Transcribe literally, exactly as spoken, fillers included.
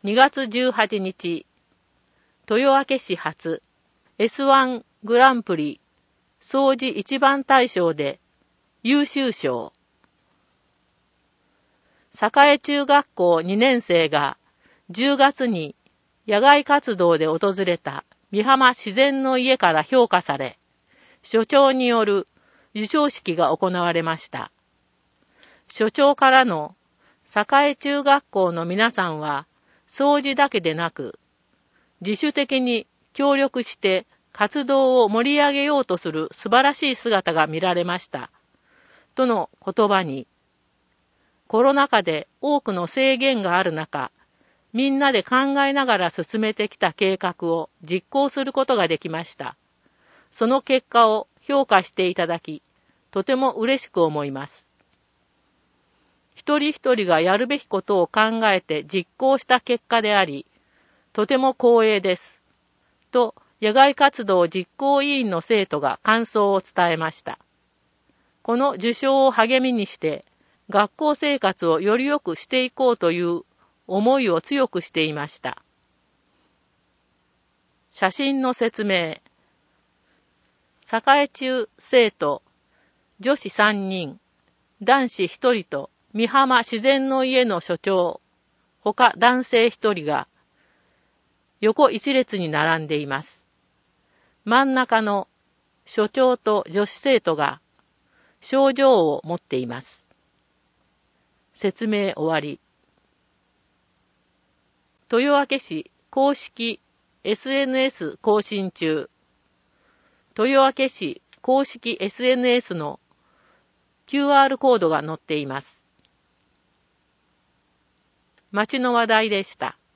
にがつじゅうはちにち、豊明市発 エスワン グランプリ掃除一番大賞で優秀賞。栄中学校にねんせいがじゅうがつに野外活動で訪れた美浜自然の家から評価され、所長による授賞式が行われました。所長からの栄中学校の皆さんは掃除だけでなく、自主的に協力して活動を盛り上げようとする素晴らしい姿が見られました。との言葉に、コロナ禍で多くの制限がある中、みんなで考えながら進めてきた計画を実行することができました。その結果を評価していただき、とても嬉しく思います。一人一人がやるべきことを考えて実行した結果であり、とても光栄です。と、野外活動実行委員の生徒が感想を伝えました。この受賞を励みにして、学校生活をより良くしていこうという思いを強くしていました。写真の説明。栄中生徒、女子さんにん、男子ひとりと美浜自然の家の所長、他男性ひとりが横一列に並んでいます。真ん中の所長と女子生徒が賞状を持っています。説明終わり。豊明市公式 エスエヌエス 更新中。豊明市公式 エスエヌエス の キューアール コードが載っています。町の話題でした。